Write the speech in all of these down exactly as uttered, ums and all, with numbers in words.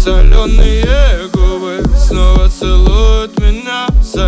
соленые губы снова целуют меня,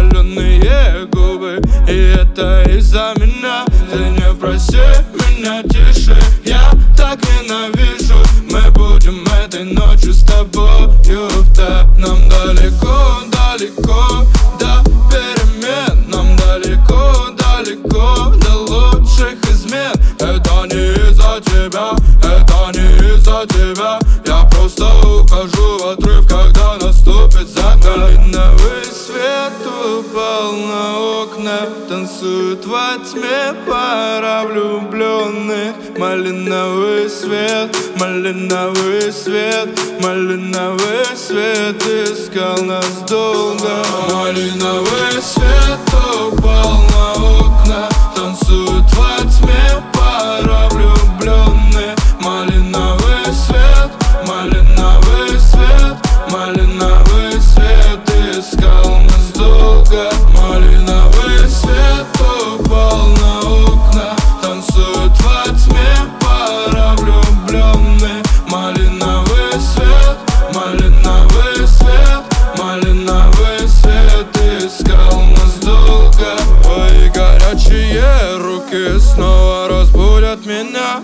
соленые губы. И это из-за меня. Ты не проси меня тише, я так ненавижу. Мы будем этой ночью с тобою в топ. Нам далеко, далеко до перемен. Нам далеко, далеко до лучших измен. Это не из-за тебя, это не из-за тебя. Я просто ухожу в отрыв, когда наступит закат. Малиновый свет упал на окна, танцует во тьме пара влюбленных. Малиновый свет, малиновый свет, малиновый свет искал нас долго. Малиновый свет упал на окна, танцует во тьме пара влюбленных. Малиновый свет, малиновый свет, малиновый свет искал нас долго. Малиновый свет упал на окна, танцует во тьме пара влюбленных. Малиновый свет, малиновый свет, малиновый свет искал нас долго. Твои горячие руки снова разбудят меня,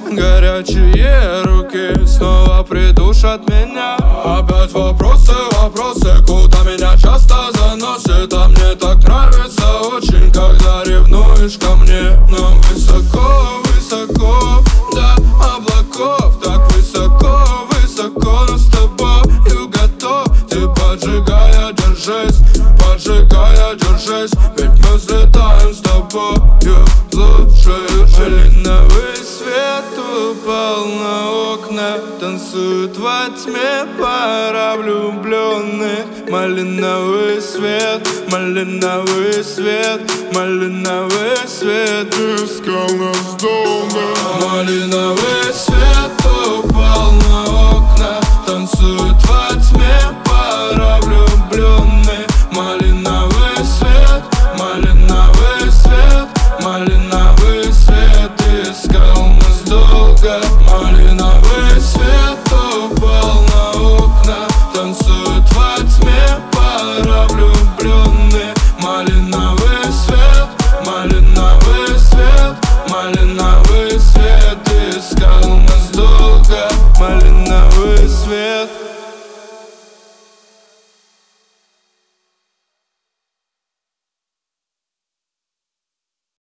горячие руки снова придушат меня. Опять вопросы, вопросы, куда меня часто заносит. А мне так нравится очень, когда ревнуешь ко мне. Нам высоко, высоко до облаков, так высоко, высоко, но с тобою готов. Ты поджигая, держись, поджигая, держись, ведь мы взлетаем с тобою в лучшую жизнь. Малиновый свет упал на окна, танцует во тьме пара влюбленных. Малиновый свет, малиновый свет, малиновый свет искал нас долго. Малиновый свет